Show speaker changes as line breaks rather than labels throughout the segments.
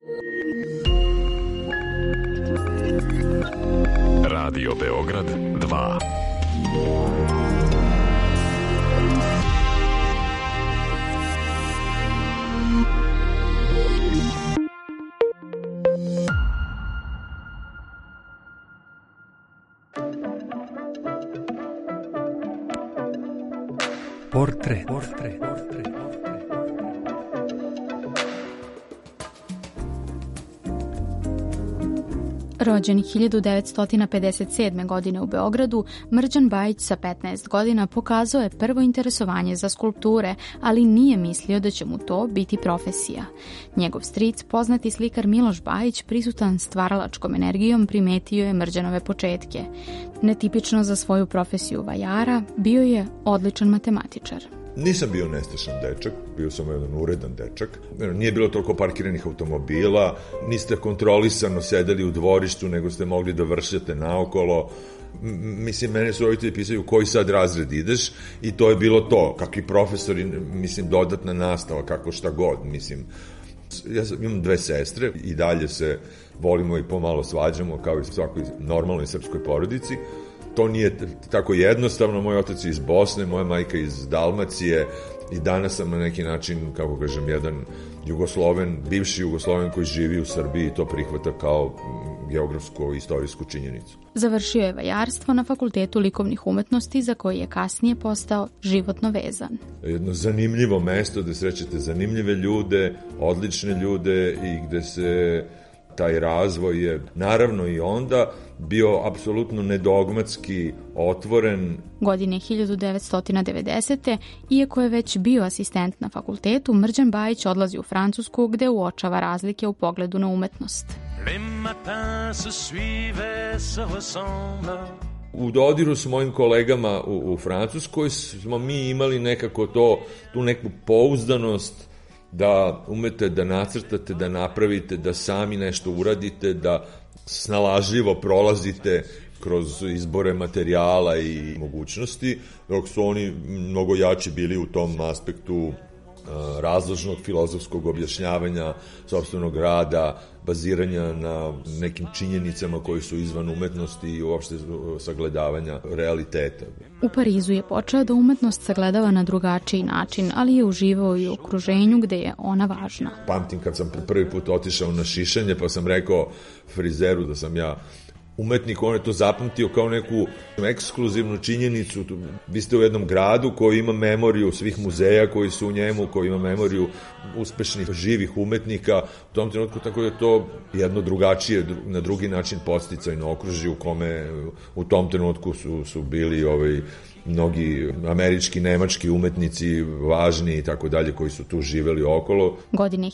Radio Beograd 2.
Portret.
Rođen 1957. godine u Beogradu, Mrđan Bajić sa 15 godina pokazao je prvo interesovanje za skulpture, ali nije mislio da će mu to biti profesija. Njegov stric, poznati slikar Miloš Bajić, prisutan stvaralačkom energijom, primetio je Mrđanove početke. Netipično za svoju profesiju vajara, bio je odličan matematičar.
Nisam bio nestašan dečak, bio sam jedan uredan dečak. Nije bilo toliko parkiranih automobila, niste kontrolisano sedeli u dvorištu, nego ste mogli da vršete naokolo. Mislim, mene su roditelji pisali u koji sad razred ideš i to je bilo to. Kakvi profesori, mislim, dodatna nastava, kako šta god, mislim. Ja imam 2 sestre i dalje se volimo i pomalo svađamo kao i svakoj normalnoj srpskoj porodici. To nije tako jednostavno, moj otac je iz Bosne, moja majka iz Dalmacije i danas sam na neki način, kako kažem, jedan Jugosloven, bivši Jugosloven koji živi u Srbiji i to prihvata kao geografsko-istorijsku činjenicu.
Završio je vajarstvo na Fakultetu likovnih umetnosti, za koji je kasnije postao životno vezan.
Jedno zanimljivo mesto gde srećete zanimljive ljude, odlične ljude i gde se taj razvoj je naravno i onda bio apsolutno nedogmatski otvoren.
Godine 1990. iako je već bio asistent na fakultetu, Mrđan Bajić odlazi u Francusku gde uočava razlike u pogledu na umetnost.
U dodiru s mojim kolegama u Francuskoj smo mi imali nekako tu neku pouzdanost da umete da nacrtate, da napravite, da sami nešto uradite, da snalažljivo prolazite kroz izbore materijala i mogućnosti, dok su oni mnogo jači bili u tom aspektu razložnog filozofskog objašnjavanja sopstvenog rada, baziranja na nekim činjenicama koji su izvan umetnosti i uopšte sagledavanja realiteta.
U Parizu je počeo da umetnost sagledava na drugačiji način, ali je uživao i u okruženju gde je ona važna.
Pamtim kad sam prvi put otišao na šišanje, pa sam rekao frizeru da sam ja umetnik, on je to zapamtio kao neku ekskluzivnu činjenicu. Vi ste u jednom gradu koji ima memoriju svih muzeja koji su u njemu, koji ima memoriju uspešnih živih umetnika. U tom trenutku tako je to jedno drugačije, na drugi način podsticajno okružje u kome u tom trenutku su bili mnogi američki, nemački umetnici važni i tako dalje koji su tu živeli okolo.
Godine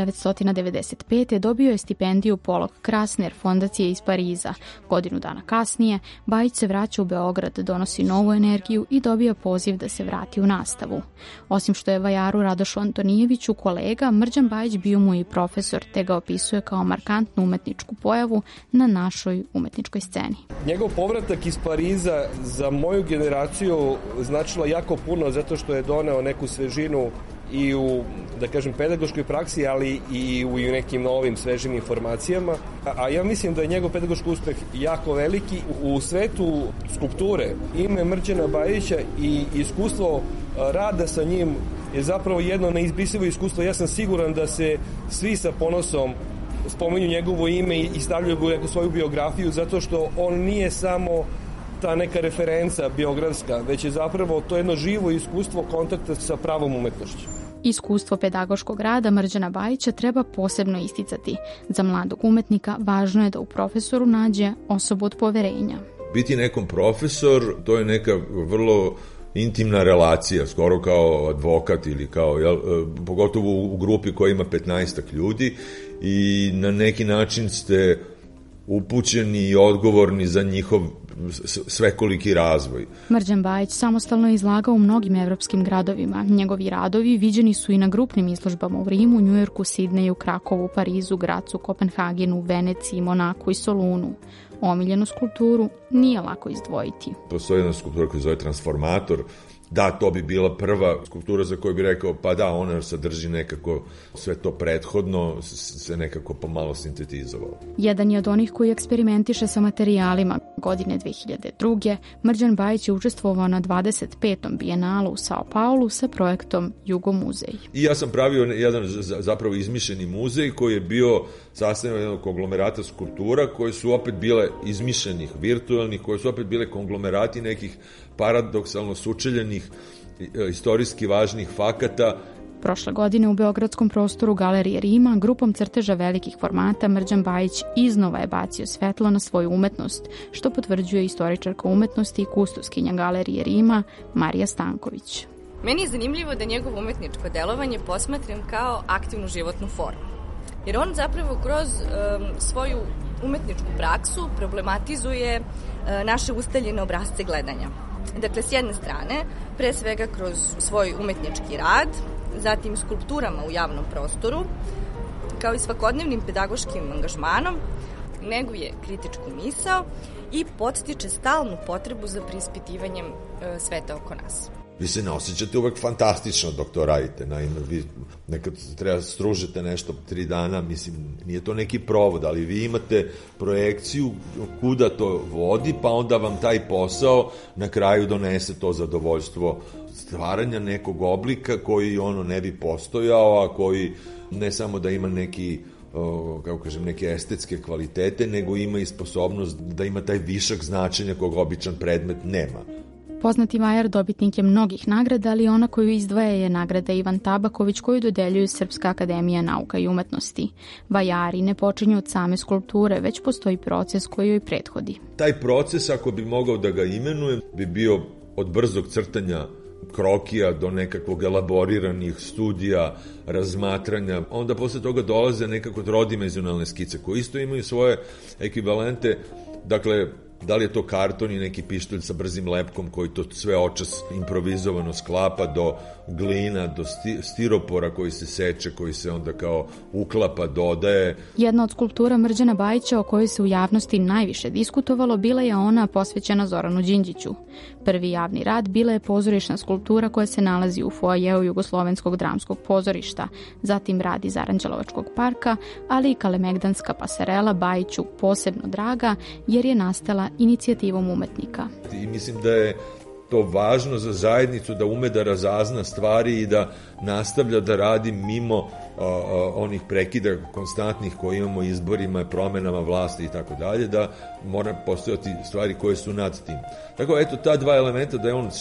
1995. dobio je stipendiju Polog Krasner fondacije iz Pariza. Godinu dana kasnije Bajić se vraća u Beograd, donosi novu energiju i dobija poziv da se vrati u nastavu. Osim što je vajaru Radošu Antonijeviću kolega, Mrđan Bajić bio mu i profesor, te ga opisuje kao markantnu umetničku pojavu na našoj umetničkoj sceni.
Njegov povratak iz Pariza za moju generaciju značilo jako puno zato što je doneo neku svežinu i u, da kažem, pedagoškoj praksi, ali i u nekim novim svežim informacijama. A ja mislim da je njegov pedagoški uspeh jako veliki. U svetu skulpture ime Mrđana Bajića i iskustvo rada sa njim je zapravo jedno neizbrisivo iskustvo. Ja sam siguran da se svi sa ponosom spominju njegovo ime i stavljaju ga u neku svoju biografiju, zato što on nije samo ta neka referenca biografska, već je zapravo to jedno živo iskustvo kontakta sa pravom umetnošću.
Iskustvo pedagoškog rada Mrđana Bajića treba posebno isticati. Za mladog umetnika važno je da u profesoru nađe osobu od poverenja.
Biti nekom profesor, to je neka vrlo intimna relacija, skoro kao advokat ili kao, pogotovo u grupi koja ima 15 ljudi i na neki način ste upućeni i odgovorni za njihov svekoliki razvoj.
Mrđan Bajić samostalno je izlagao u mnogim evropskim gradovima. Njegovi radovi viđeni su i na grupnim izložbama u Rimu, Njujorku, Sidneju, Krakovu, Parizu, Gracu, Kopenhagenu, Veneciji, Monaku i Solunu. Omiljenu skulpturu nije lako izdvojiti.
Postoji jedna skulptura koja se zove Transformator, Da, to bi bila prva skulptura za koju bi rekao, pa da, ona sadrži nekako sve to prethodno, se nekako pomalo sintetizovalo.
Jedan je od onih koji eksperimentiše sa materijalima. Godine 2002. Mrđan Bajić je učestvovao na 25. bijenalu u Sao Paulu sa projektom Jugo muzej.
I ja sam pravio jedan zapravo izmišljeni muzej koji je bio sastavljen od jednog konglomerata skulptura koje su opet bile izmišljenih, virtualnih, koje su opet bile konglomerati nekih paradoksalno sučeljenih, istorijski važnih fakata.
Prošle godine u beogradskom prostoru Galerije Rima grupom crteža velikih formata Mrđan Bajić iznova je bacio svetlo na svoju umetnost, što potvrđuje istoričarka umetnosti i kustoskinja Galerije Rima Marija Stanković.
Meni je zanimljivo da njegovo umetničko delovanje posmatram kao aktivnu životnu formu. Jer on zapravo kroz svoju umetničku praksu problematizuje naše ustaljene obrasce gledanja. Dakle, s jedne strane, pre svega kroz svoj umetnički rad, zatim skulpturama u javnom prostoru, kao i svakodnevnim pedagoškim angažmanom, neguje kritičku misao i podstiče stalnu potrebu za preispitivanjem sveta oko nas.
Vi se ne osjećate uvek fantastično dok to radite. Naime, vi nekad treba stružite nešto 3 dana, mislim, nije to neki provod, ali vi imate projekciju kuda to vodi, pa onda vam taj posao na kraju donese to zadovoljstvo stvaranja nekog oblika koji ono ne bi postojao, a koji ne samo da ima neki kako kažem, neke estetske kvalitete, nego ima i sposobnost da ima taj višak značenja kog običan predmet nema.
Poznati vajar dobitnik je mnogih nagrada, ali ona koju izdvaja je nagrada Ivan Tabaković koju dodeljuje Srpska akademija nauka i umetnosti. Vajari ne počinju od same skulpture, već postoji proces koji joj prethodi.
Taj proces, ako bi mogao da ga imenujem, bi bio od brzog crtanja krokija do nekakvog elaboriranih studija, razmatranja. Onda posle toga dolaze nekako trodimenzionalne skice koje isto imaju svoje ekvivalente. Dakle, da li je to karton i neki pištolj sa brzim lepkom koji to sve očas improvizovano sklapa, do glina, do stiropora koji se seče, koji se onda kao uklapa, dodaje.
Jedna od skulptura Mrđana Bajića o kojoj se u javnosti najviše diskutovalo bila je ona posvećena Zoranu Đinđiću. Prvi javni rad bila je pozorišna skulptura koja se nalazi u foajeu Jugoslovenskog dramskog pozorišta, zatim rad iz Aranđelovačkog parka, ali i kalemegdanska pasarela Bajiću posebno draga jer je nastala inicijativom umetnika.
I mislim da je to važno za zajednicu da ume da razazna stvari i da nastavlja da radi mimo onih prekida konstantnih koje imamo izborima, promenama vlasti i tako dalje, da mora postojati stvari koje su nad tim. Tako, eto, ta dva elementa da je on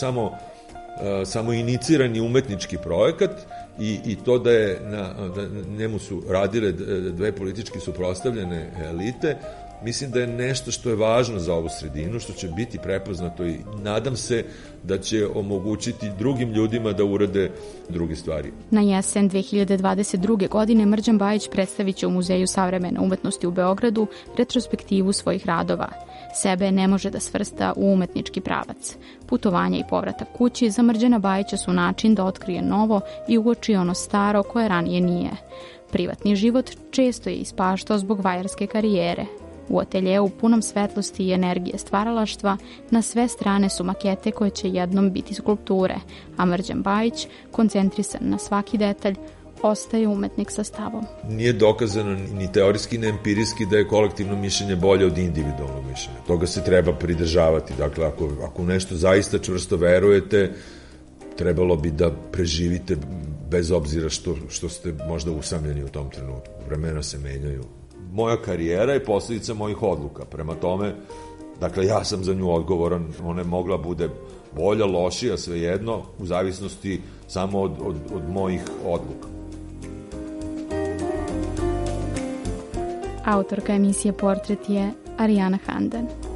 samo inicirani umetnički projekat i to da je da njemu su radile dve politički suprotstavljene elite, mislim da je nešto što je važno za ovu sredinu, što će biti prepoznato i nadam se da će omogućiti drugim ljudima da urade druge stvari.
Na jesen 2022. godine Mrđan Bajić predstavit će u Muzeju savremene umetnosti u Beogradu retrospektivu svojih radova. Sebe ne može da svrsta u umetnički pravac. Putovanja i povratak kući za Mrđana Bajića su način da otkrije novo i uoči ono staro koje ranije nije. Privatni život često je ispaštao zbog vajarske karijere. U ateljeu punom svetlosti i energije stvaralaštva na sve strane su makete koje će jednom biti skulpture, a Mrđan Bajić, koncentrisan na svaki detalj, ostaje umetnik sa stavom.
Nije dokazano ni teorijski, ni empirijski da je kolektivno mišljenje bolje od individualnog mišljenja. Toga se treba pridržavati. Dakle, ako nešto zaista čvrsto verujete, trebalo bi da preživite bez obzira što ste možda usamljeni u tom trenutku. Vremena se menjaju. Moja karijera je posljedica mojih odluka. Prema tome, dakle, ja sam za nju odgovoran. Ona je mogla bude bolja, lošija, svejedno, u zavisnosti samo od mojih odluka.
Autorka emisije Portret je Arijana Handan.